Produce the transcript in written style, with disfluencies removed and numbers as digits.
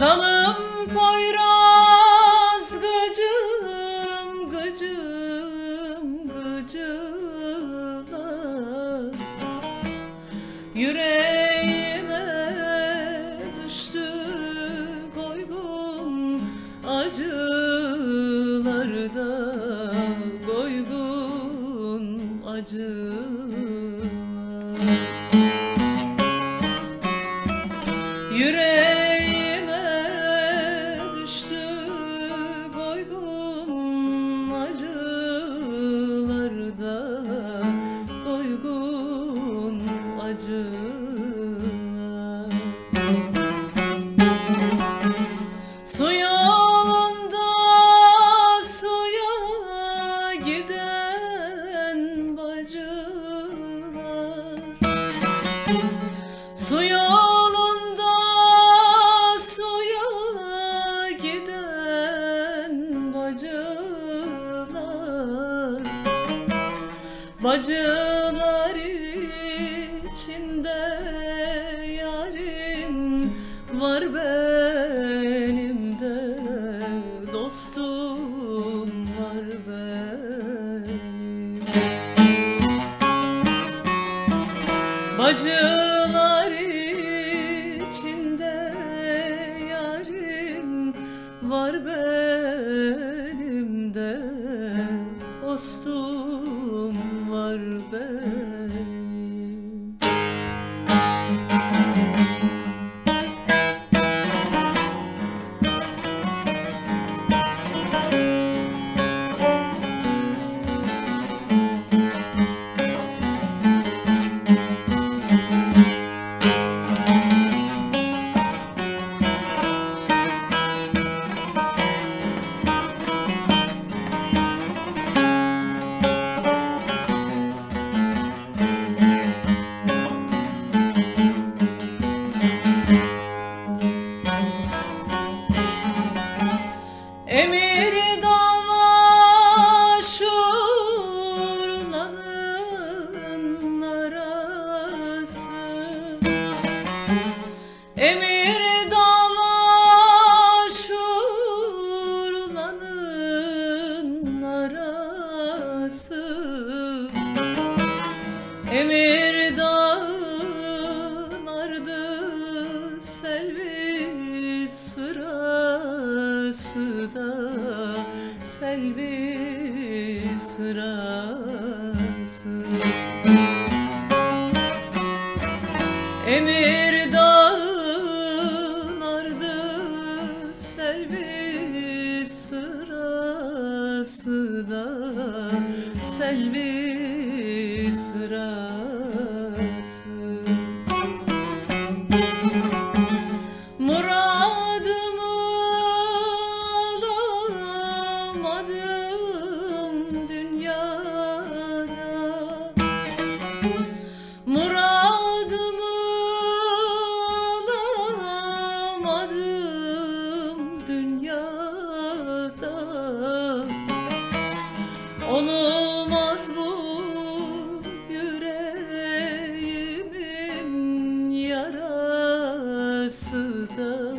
Zalım Poyraz gıcım gıcım gıcılar, yüreğime düştü koygun acılarda, koygun acılar. Yüreğime düştü koygun acılarda, koygun acılar. Su yolunda suya giden bacılar, su yolunda suya giden bacılar, bacılar içinde yarim var benim de, dostum var benim. Bacılar içinde yarim var benim de, dostum var benim. Emir dalaşurlanın arası, emir dalaşurlanın arası, emir dağın ardı selvi sırası da, selvi sırası. Emir dağın ardı selvi sırası da, selvi sırası. Muradımı alamadım dünyada, muradımı alamadım dünyada. Olmaz bu yüreğimin yarası da,